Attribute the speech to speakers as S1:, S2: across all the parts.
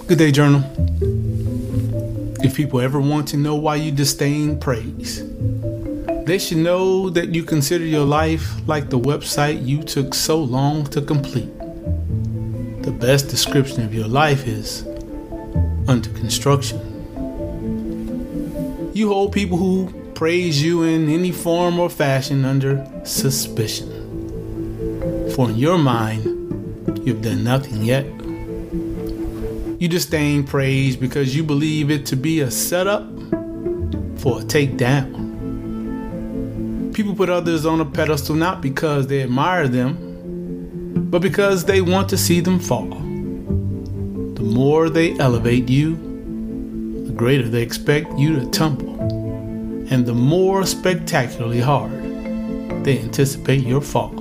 S1: Good day, Journal. If people ever want to know why you disdain praise, they should know that you consider your life like the website you took so long to complete. The best description of your life is under construction. You hold people who praise you in any form or fashion under suspicion. For in your mind, you've done nothing yet. You disdain praise because you believe it to be a setup for a takedown. People put others on a pedestal not because they admire them, but because they want to see them fall. The more they elevate you, the greater they expect you to tumble, and the more spectacularly hard they anticipate your fall.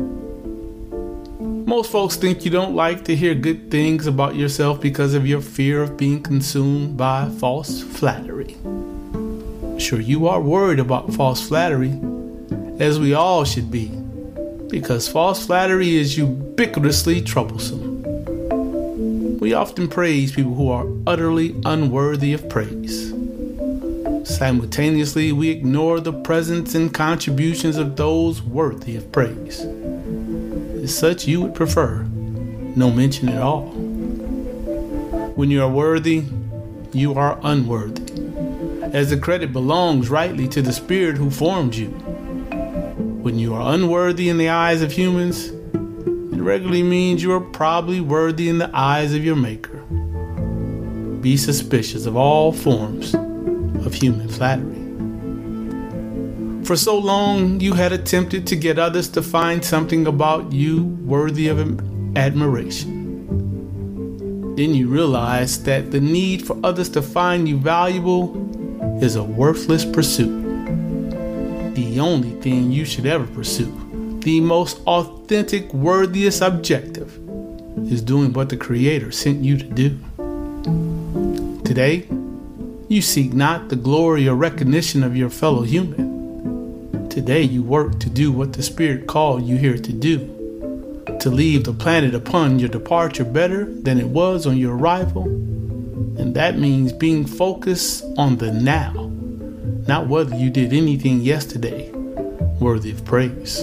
S1: Most folks think you don't like to hear good things about yourself because of your fear of being consumed by false flattery. Sure, you are worried about false flattery, as we all should be, because false flattery is ubiquitously troublesome. We often praise people who are utterly unworthy of praise. Simultaneously, we ignore the presence and contributions of those worthy of praise. As such, you would prefer no mention at all. When you are worthy, you are unworthy, as the credit belongs rightly to the Spirit who formed you. When you are unworthy in the eyes of humans, it regularly means you are probably worthy in the eyes of your Maker. Be suspicious of all forms of human flattery. For so long, you had attempted to get others to find something about you worthy of admiration. Then you realized that the need for others to find you valuable is a worthless pursuit. The only thing you should ever pursue, the most authentic, worthiest objective, is doing what the Creator sent you to do. Today, you seek not the glory or recognition of your fellow human. Today you work to do what the Spirit called you here to do, to leave the planet upon your departure better than it was on your arrival. And that means being focused on the now, not whether you did anything yesterday worthy of praise.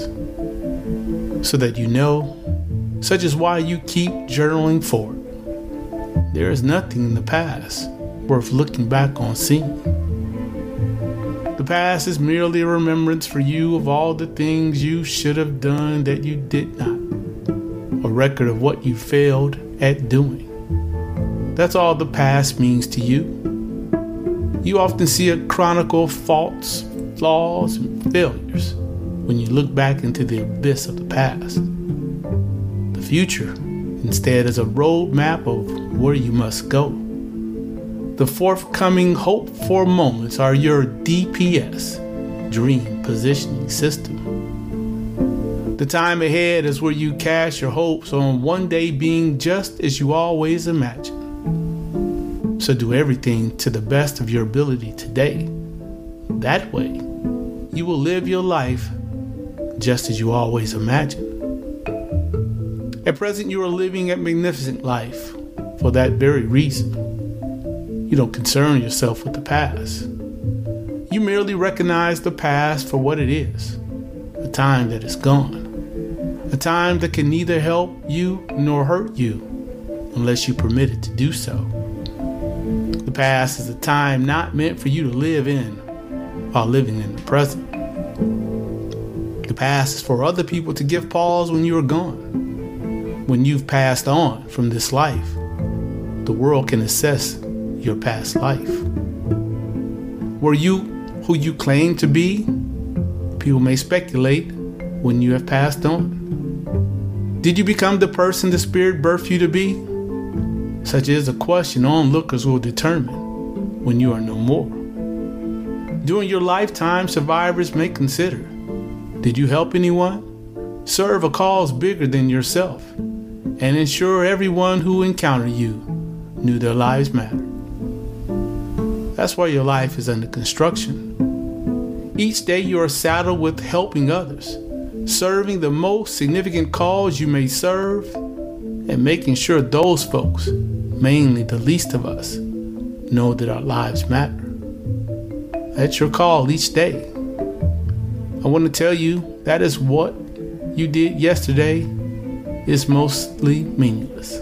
S1: So that you know, such is why you keep journaling forward. There is nothing in the past worth looking back on seeing. The past is merely a remembrance for you of all the things you should have done that you did not, a record of what you failed at doing. That's all the past means to you. You often see a chronicle of faults, flaws, and failures when you look back into the abyss of the past. The future, instead, is a roadmap of where you must go. The forthcoming hoped-for moments are your DPS, Dream Positioning System. The time ahead is where you cast your hopes on one day being just as you always imagined. So do everything to the best of your ability today. That way, you will live your life just as you always imagined. At present, you are living a magnificent life for that very reason. You don't concern yourself with the past. You merely recognize the past for what it is, a time that is gone, a time that can neither help you nor hurt you unless you permit it to do so. The past is a time not meant for you to live in while living in the present. The past is for other people to give pause when you are gone. When you've passed on from this life, the world can assess your past life. Were you who you claim to be? People may speculate when you have passed on. Did you become the person the Spirit birthed you to be? Such is a question onlookers will determine when you are no more. During your lifetime, survivors may consider, did you help anyone? Serve a cause bigger than yourself, and ensure everyone who encountered you knew their lives mattered. That's why your life is under construction. Each day you are saddled with helping others, serving the most significant cause you may serve, and making sure those folks mainly the least of us, know that our lives matter. That's your call each day. I want to tell you that is what you did yesterday is mostly meaningless.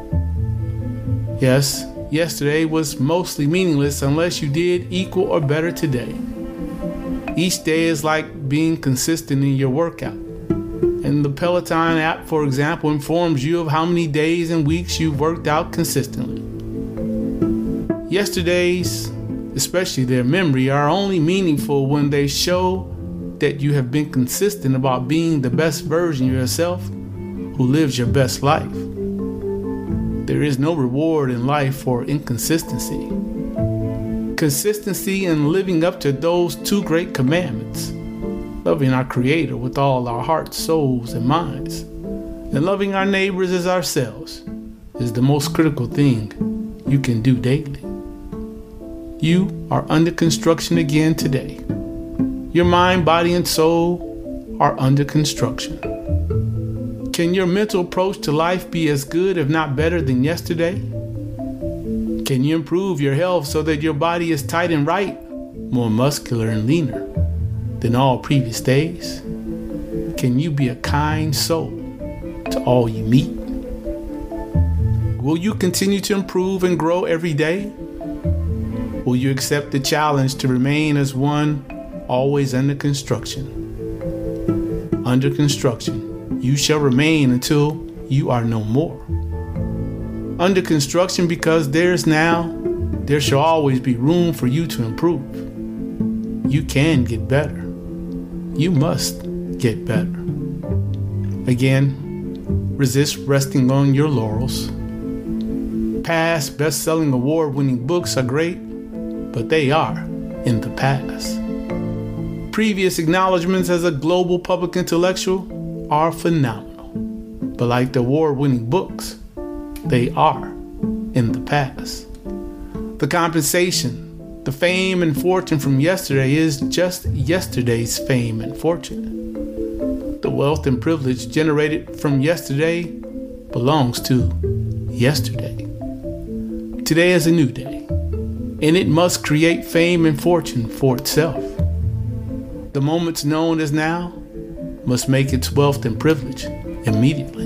S1: Yes, yesterday was mostly meaningless unless you did equal or better today. Each day is like being consistent in your workout. And the Peloton app, for example, informs you of how many days and weeks you've worked out consistently. Yesterday's, especially their memory, are only meaningful when they show that you have been consistent about being the best version of yourself who lives your best life. There is no reward in life for inconsistency. Consistency in living up to those two great commandments, loving our Creator with all our hearts, souls, and minds, and loving our neighbors as ourselves, is the most critical thing you can do daily. You are under construction again today. Your mind, body, and soul are under construction. Can your mental approach to life be as good, if not better, than yesterday? Can you improve your health so that your body is tight and right, more muscular and leaner than all previous days? Can you be a kind soul to all you meet? Will you continue to improve and grow every day? Will you accept the challenge to remain as one always under construction? Under construction, you shall remain until you are no more. Under construction because there shall always be room for you to improve. You can get better. You must get better. Again, resist resting on your laurels. Past best-selling award-winning books are great, but they are in the past. Previous acknowledgments as a global public intellectual are phenomenal, but like the award-winning books, they are in the past. The compensation, the fame and fortune from yesterday is just yesterday's fame and fortune. The wealth and privilege generated from yesterday belongs to yesterday. Today is a new day, and it must create fame and fortune for itself. The moments known as now must make its wealth and privilege immediately.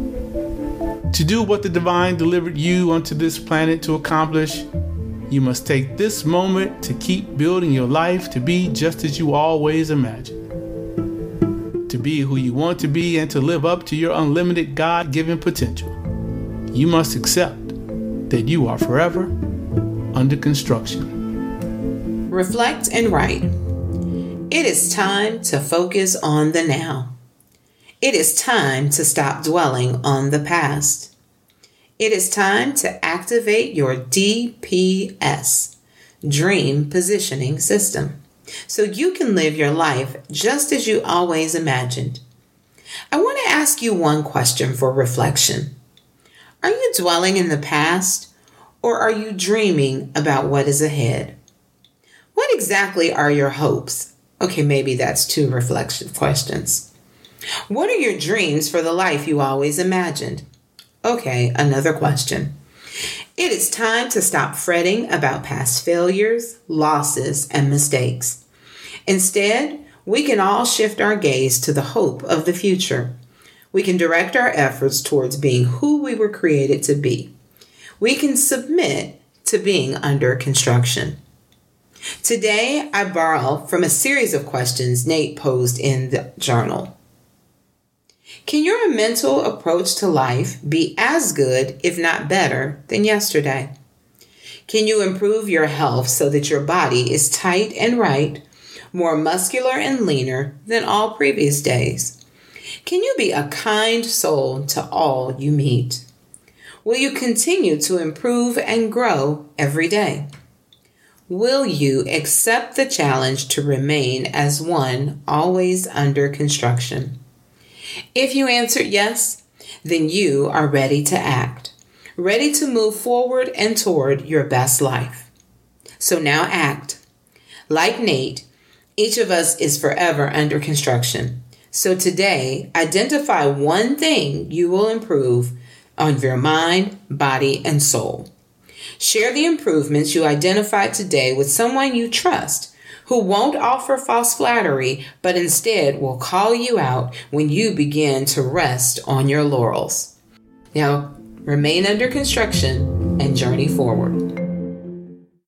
S1: To do what the divine delivered you onto this planet to accomplish, you must take this moment to keep building your life to be just as you always imagined. To be who you want to be and to live up to your unlimited God-given potential, you must accept that you are forever under construction.
S2: Reflect and write. It is time to focus on the now. It is time to stop dwelling on the past. It is time to activate your DPS, Dream Positioning System, so you can live your life just as you always imagined. I want to ask you one question for reflection. Are you dwelling in the past, or are you dreaming about what is ahead? What exactly are your hopes? Okay, maybe that's two reflection questions. What are your dreams for the life you always imagined? Okay, another question. It is time to stop fretting about past failures, losses, and mistakes. Instead, we can all shift our gaze to the hope of the future. We can direct our efforts towards being who we were created to be. We can submit to being under construction. Today, I borrow from a series of questions Nate posed in the journal. Can your mental approach to life be as good, if not better, than yesterday? Can you improve your health so that your body is tight and right, more muscular and leaner than all previous days? Can you be a kind soul to all you meet? Will you continue to improve and grow every day? Will you accept the challenge to remain as one always under construction? If you answered yes, then you are ready to act, ready to move forward and toward your best life. So now act. Like Nate, each of us is forever under construction. So today, identify one thing you will improve on your mind, body, and soul. Share the improvements you identified today with someone you trust, who won't offer false flattery, but instead will call you out when you begin to rest on your laurels. Now, remain under construction and journey forward.